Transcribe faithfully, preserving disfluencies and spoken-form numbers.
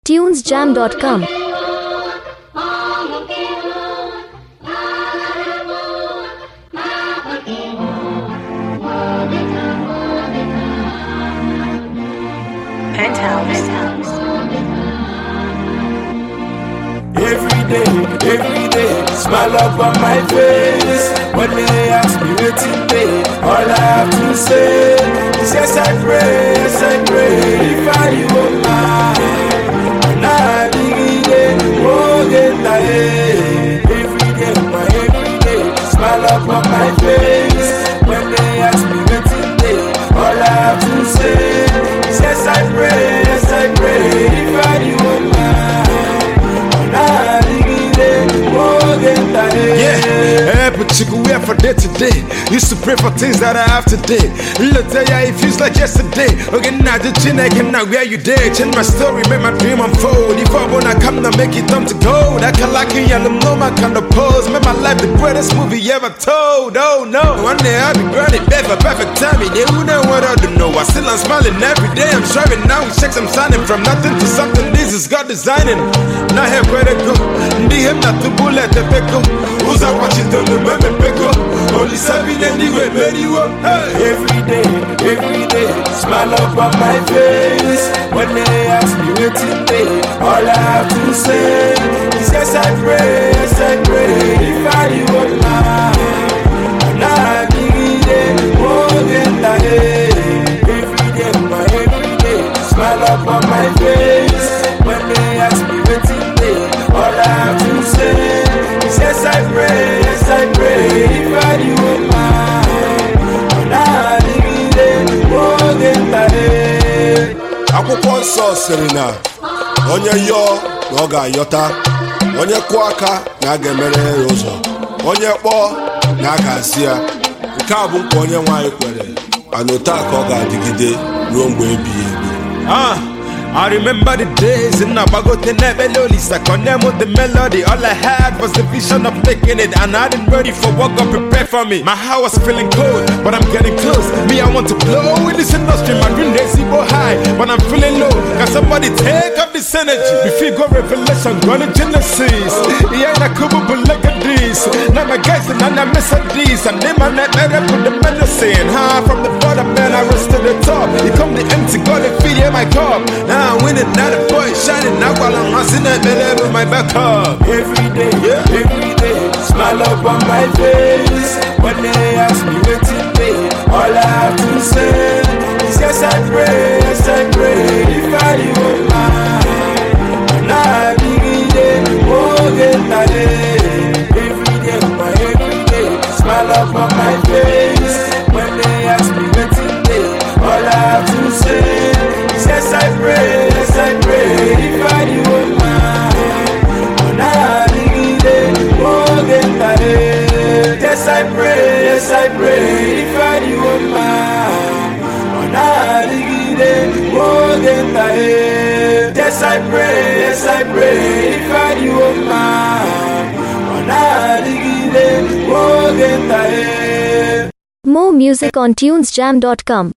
tunes jam dot com. Every day, every day, smile up on my face. When they ask me what's in day, all I have to say is yes, I pray, yes, I pray. If I were mine, I dig it, oh, get tired. Every day, my every day, smile up on my face. When they ask me what's in day, all I have to say is yes, I pray, yes, I pray. If I were mine. Yeah, but you go wait for day today. Used to pray for things that I have today. Look, tell ya, it feels like yesterday. Okay, now the chin I can now where you did. Change my story, make my dream unfold. If I wanna come now, make it come to gold. I can like you, yeah, know my kind of pose. Make my life the greatest movie ever told. Oh no, one day I'll be granted death for perfect timing. They wouldn't want to know. I still I'm smiling every day. I'm striving now. We check some signing from nothing to something. This is God designing. Now here where to go. Need him not to bullet the pickle. Who's I watching the moment pickle? Only seven anyway, very well. Every day, every day, smile up on my face. When they ask me what's in day, all I have to say is yes, I pray, yes, I pray. If I were mine, I need it, oh, get tired. Every day, my every day, smile up on my face. When they ask me what's in day, all I have to say is yes, I pray, yes, I pray. If I were mine, I need it, oh, get tired. Akwụkwọ nsọ sịrị na onye yọọ na ọ ga-ayọta, onye kụọ aka na a ga-emere ya ụzọ, onye kpọọ na a ga-asị ya. Nke a bụ nkwa onye nwe anyị kwere, ana otu a ka ọ ga-adịgide ruo mgbe ebighị ebi. Ah, I remember the days in Abagote Nebeloli, Sakonem with the melody. All I had was the vision of making it, and I didn't ready for what God prepared for me. My heart was feeling cold, but I'm getting close. Me, I want to blow in this industry. My dream is go high, but I'm feeling low. Can somebody take up this energy? Before go revelation, gonna Genesis. Yeah, I could look at this. Now my guys and I miss these. And then my net better put the medicine. Huh? From the bottom, man, I rose to the top. You come the empty, got the feed in my cup. Now I'm winning, now the boy shining. Now while I'm hustling that belly with my back up. Every day, yeah. Every day, smile up on my face. When they ask me what's in day, all I have to say is yes, I pray, yes, I pray. If I were mine, I need it, oh, get tired. Every day, my every day, smile up on my face. When they ask me what's in day, all I have to say is yes, I pray, yes, I pray. If I were mine, I need it, oh, get tired. Yes, I pray, yes, I pray. If I were mine, I need it, oh, get tired. Yes, I pray, yes, I pray. If I were mine, I need it, oh, get tired. More music on tunes jam dot com.